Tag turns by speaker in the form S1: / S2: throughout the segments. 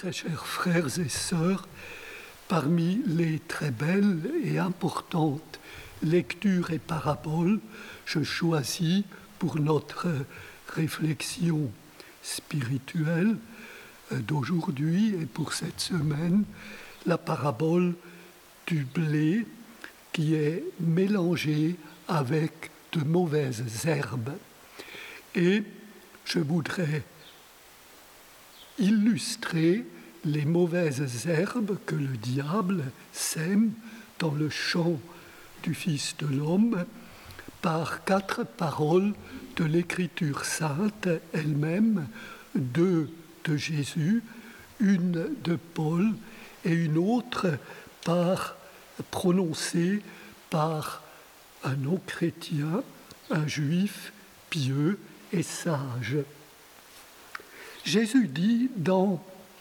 S1: très chers frères et sœurs, parmi les très belles et importantes lectures et paraboles, je choisis pour notre réflexion spirituelle d'aujourd'hui et pour cette semaine la parabole du blé qui est mélangé avec de mauvaises herbes. Et je voudrais illustrer les mauvaises herbes que le diable sème dans le champ du Fils de l'homme par 4 paroles de l'Écriture sainte elle-même, 2 de Jésus, une de Paul et une autre prononcée par un non-chrétien, un juif pieux et sage. Jésus dit dans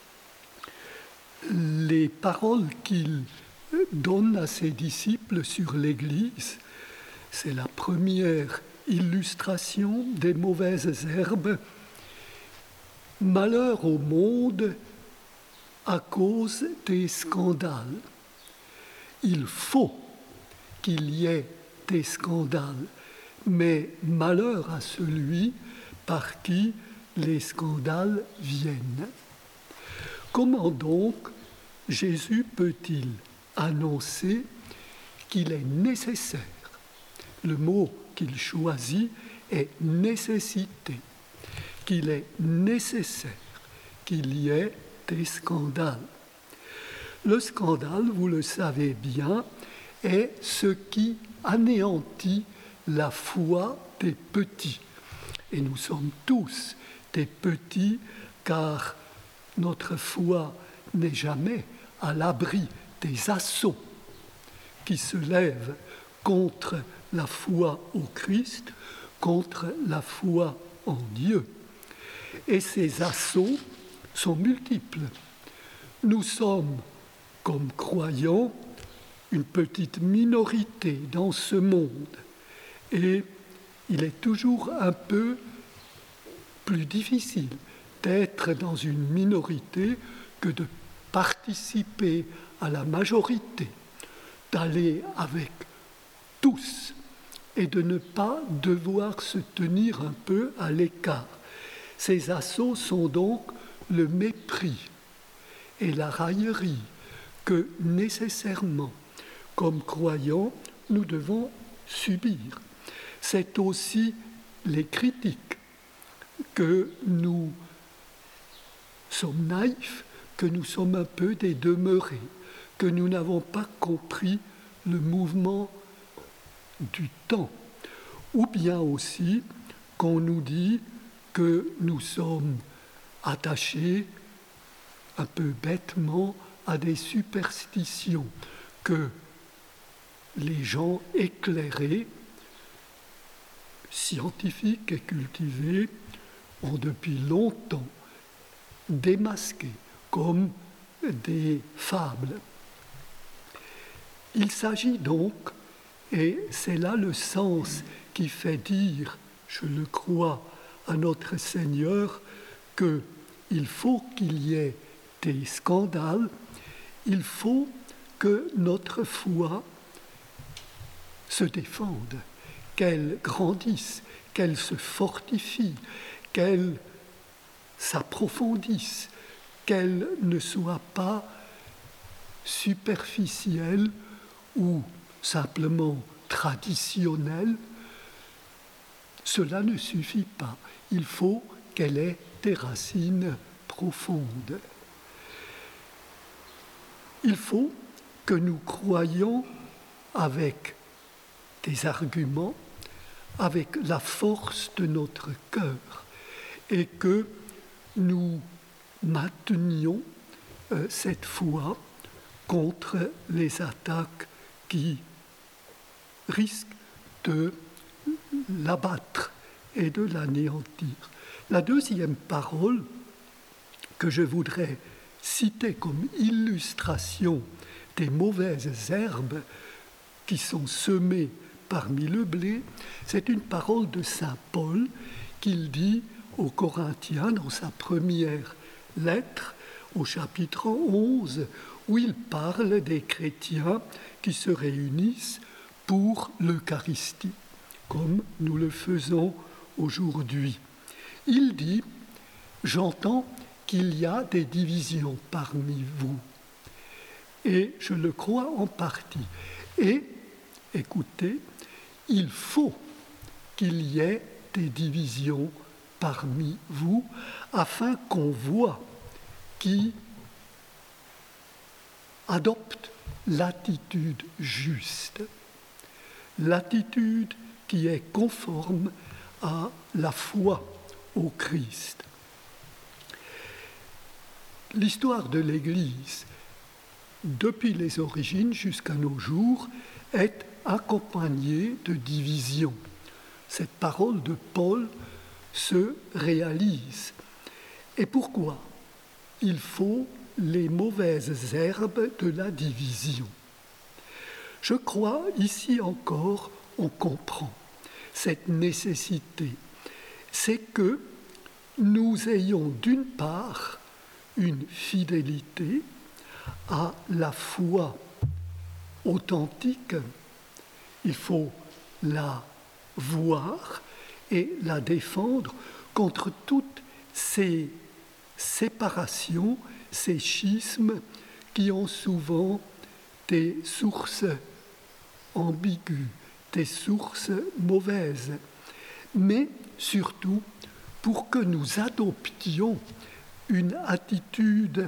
S1: les paroles qu'il donne à ses disciples sur l'Église, c'est la première illustration des mauvaises herbes. Malheur au monde à cause des scandales. Il faut qu'il y ait des scandales, mais malheur à celui par qui les scandales viennent. Comment donc Jésus peut-il annoncer qu'il est nécessaire? Le mot qu'il choisit est nécessité, qu'il est nécessaire qu'il y ait des scandales. Le scandale, vous le savez bien, est ce qui anéantit la foi des petits. Et nous sommes tous des petits, car notre foi n'est jamais à l'abri des assauts qui se lèvent contre la foi au Christ, contre la foi en Dieu. Et ces assauts sont multiples. Nous sommes, comme croyants, une petite minorité dans ce monde. Et il est toujours un peu plus difficile d'être dans une minorité que de participer à la majorité, d'aller avec tous et de ne pas devoir se tenir un peu à l'écart. Ces assauts sont donc le mépris et la raillerie que nécessairement, comme croyants, nous devons subir. C'est aussi les critiques que nous sommes naïfs, que nous sommes un peu des demeurés, que nous n'avons pas compris le mouvement du temps, ou bien aussi qu'on nous dit que nous sommes attachés un peu bêtement à des superstitions que les gens éclairés, scientifiques et cultivés ont depuis longtemps démasquées comme des fables. Il s'agit donc, et c'est là le sens qui fait dire, je le crois, à notre Seigneur, qu'il faut qu'il y ait des scandales, il faut que notre foi se défende, qu'elle grandisse, qu'elle se fortifie, qu'elle s'approfondisse, qu'elle ne soit pas superficielle ou simplement traditionnelle. Cela ne suffit pas. Il faut qu'elle ait des racines profondes. Il faut que nous croyions avec des arguments, avec la force de notre cœur, et que nous maintenions cette foi contre les attaques qui risquent de l'abattre et de l'anéantir. La deuxième parole que je voudrais citer comme illustration des mauvaises herbes qui sont semées parmi le blé, c'est une parole de saint Paul qu'il dit aux Corinthiens dans sa première lettre au chapitre 11, où il parle des chrétiens qui se réunissent pour l'Eucharistie, comme nous le faisons aujourd'hui. Il dit « J'entends qu'il y a des divisions parmi vous. » Et je le crois en partie. Et, écoutez, il faut qu'il y ait des divisions parmi vous, afin qu'on voit qui adopte l'attitude juste, l'attitude qui est conforme à la foi au Christ. L'histoire de l'Église, depuis les origines jusqu'à nos jours, est accompagnée de divisions. Cette parole de Paul se réalise. Et pourquoi ? Il faut les mauvaises herbes de la division. Je crois, ici encore, on comprend cette nécessité. C'est que nous ayons d'une part une fidélité à la foi authentique. Il faut la voir et la défendre contre toutes ces séparations, ces schismes qui ont souvent des sources ambiguës, des sources mauvaises. Mais surtout, pour que nous adoptions une attitude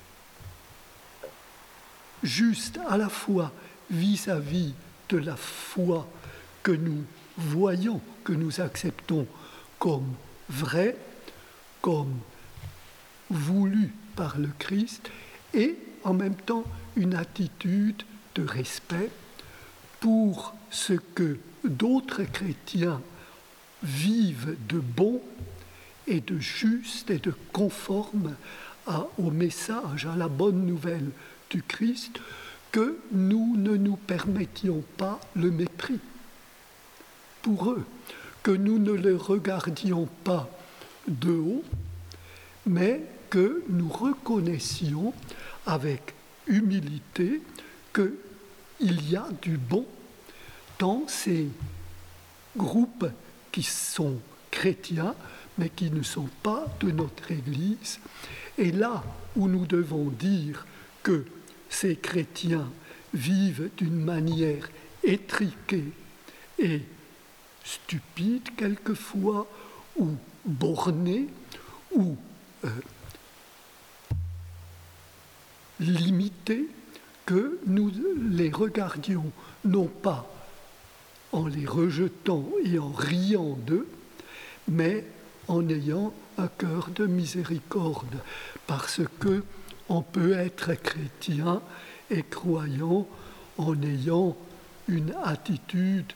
S1: juste à la fois vis-à-vis de la foi que nous voyons, que nous acceptons comme vraie, comme voulue par le Christ, et en même temps une attitude de respect pour ce que d'autres chrétiens vivent de bon et de juste et de conforme au message, à la bonne nouvelle du Christ, que nous ne nous permettions pas le mépris pour eux, que nous ne les regardions pas de haut, mais que nous reconnaissions avec humilité qu'il y a du bon dans ces groupes qui sont chrétiens, mais qui ne sont pas de notre Église. Et là où nous devons dire que ces chrétiens vivent d'une manière étriquée et stupide quelquefois, ou bornée, ou limitée, que nous les regardions non pas en les rejetant et en riant d'eux, mais en ayant un cœur de miséricorde, parce que on peut être chrétien et croyant en ayant une attitude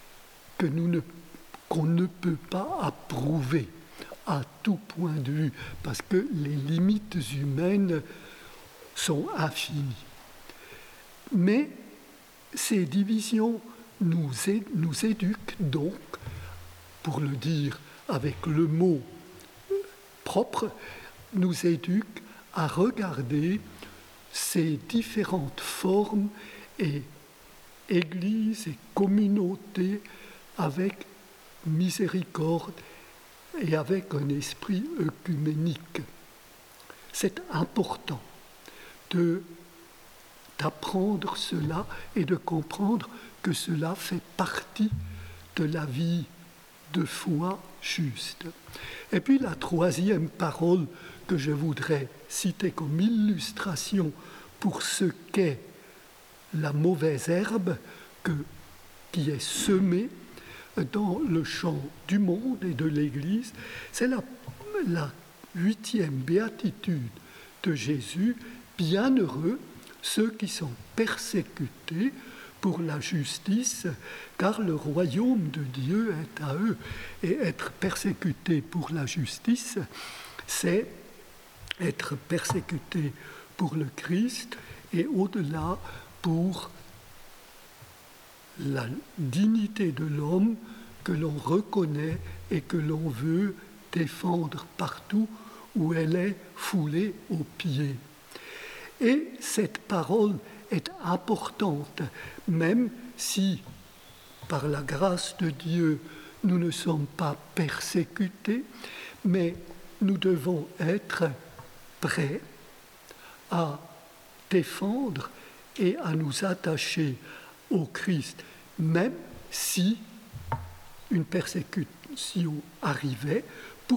S1: qu'on ne peut pas approuver à tout point de vue, parce que les limites humaines sont infinies. Mais ces divisions nous éduquent donc, pour le dire avec le mot propre, nous éduquent à regarder ces différentes formes et églises et communautés avec miséricorde et avec un esprit œcuménique. C'est important d'apprendre cela et de comprendre que cela fait partie de la vie de foi juste. Et puis la troisième parole que je voudrais citer comme illustration pour ce qu'est la mauvaise herbe qui est semée dans le champ du monde et de l'Église, c'est la 8e béatitude de Jésus. Bienheureux ceux qui sont persécutés pour la justice, car le royaume de Dieu est à eux. Et être persécuté pour la justice, c'est être persécuté pour le Christ et au-delà pour la dignité de l'homme que l'on reconnaît et que l'on veut défendre partout où elle est foulée aux pieds. Et cette parole est importante, même si, par la grâce de Dieu, nous ne sommes pas persécutés, mais nous devons être prêts à défendre et à nous attacher au Christ, même si une persécution arrivait. Pourquoi ?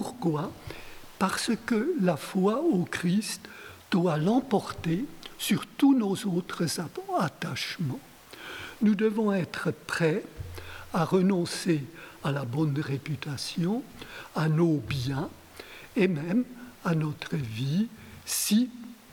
S1: Parce que la foi au Christ doit l'emporter sur tous nos autres attachements. Nous devons être prêts à renoncer à la bonne réputation, à nos biens et même à notre vie si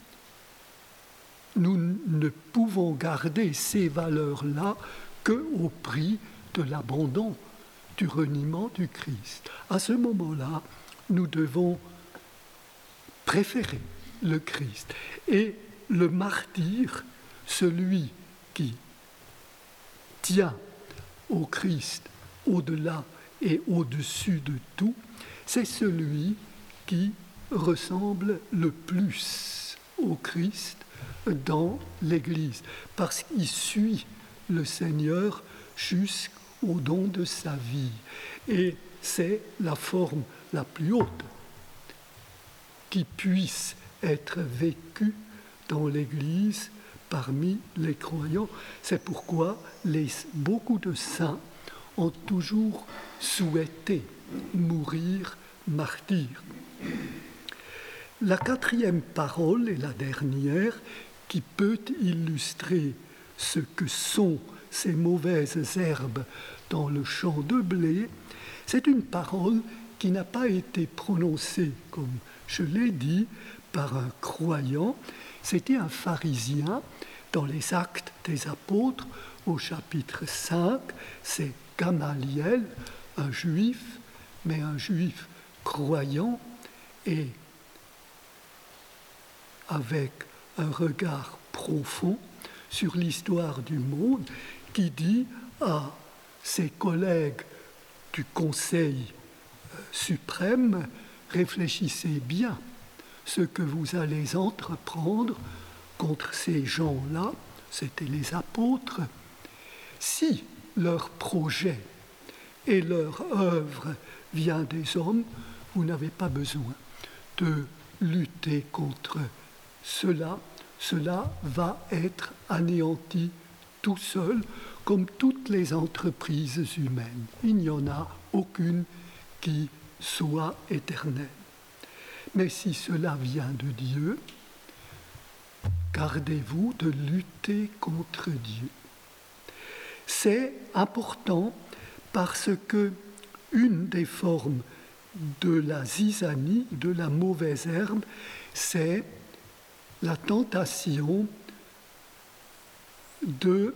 S1: nous ne pouvons garder ces valeurs-là qu'au prix de l'abandon, du reniement du Christ. À ce moment-là, nous devons préférer le Christ. Et le martyr, celui qui tient au Christ au-delà et au-dessus de tout, c'est celui qui ressemble le plus au Christ dans l'Église, parce qu'il suit le Seigneur jusqu'au don de sa vie. Et c'est la forme la plus haute qui puisse être vécue dans l'Église parmi les croyants. C'est pourquoi beaucoup de saints ont toujours souhaité mourir martyrs. La quatrième parole et la dernière qui peut illustrer ce que sont ces mauvaises herbes dans le champ de blé, c'est une parole qui n'a pas été prononcée, comme je l'ai dit, par un croyant. C'était un pharisien dans les Actes des Apôtres, au chapitre 5, c'est Gamaliel, un juif, mais un juif croyant et avec un regard profond sur l'histoire du monde, qui dit à ses collègues du Conseil suprême, réfléchissez bien ce que vous allez entreprendre contre ces gens-là, c'étaient les apôtres. Si leur projet et leur œuvre vient des hommes, vous n'avez pas besoin de lutter contre cela. Cela va être anéanti tout seul, comme toutes les entreprises humaines. Il n'y en a aucune qui soit éternelle. Mais si cela vient de Dieu, gardez-vous de lutter contre Dieu. C'est important parce que une des formes de la zizanie, de la mauvaise herbe, c'est la tentation du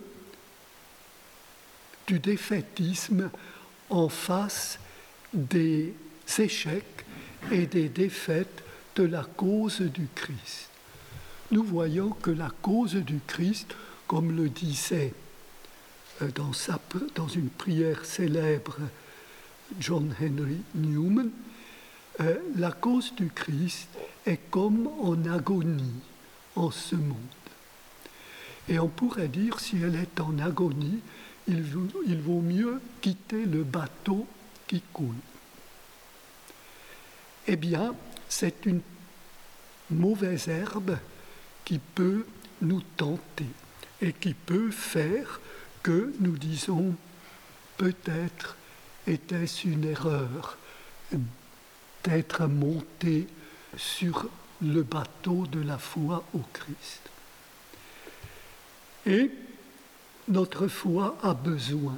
S1: défaitisme en face des échecs et des défaites de la cause du Christ. Nous voyons que la cause du Christ, comme le disait dans une prière célèbre John Henry Newman, la cause du Christ est comme en agonie en ce monde. Et on pourrait dire, si elle est en agonie, il vaut mieux quitter le bateau qui coule. Eh bien, c'est une mauvaise herbe qui peut nous tenter et qui peut faire que nous disons peut-être était-ce une erreur d'être monté sur le bateau de la foi au Christ. Et notre foi a besoin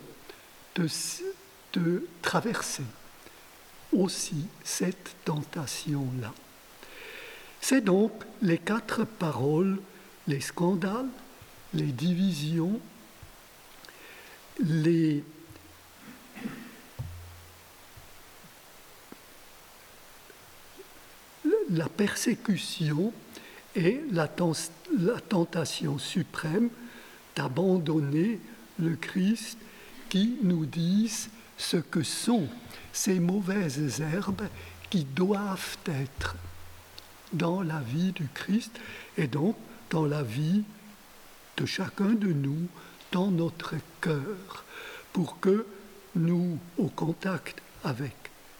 S1: de traverser aussi cette tentation-là. C'est donc les 4 paroles, les scandales, les divisions, la persécution et la tentation suprême d'abandonner le Christ qui nous disent ce que sont ces mauvaises herbes qui doivent être dans la vie du Christ et donc dans la vie de chacun de nous, dans notre cœur, pour que nous, au contact avec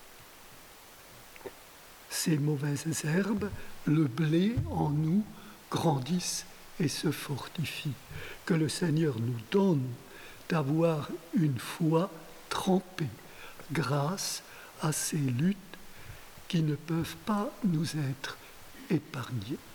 S1: ces mauvaises herbes, le blé en nous grandisse et se fortifie. Que le Seigneur nous donne d'avoir une foi trempée grâce à ces luttes qui ne peuvent pas nous être épargnées.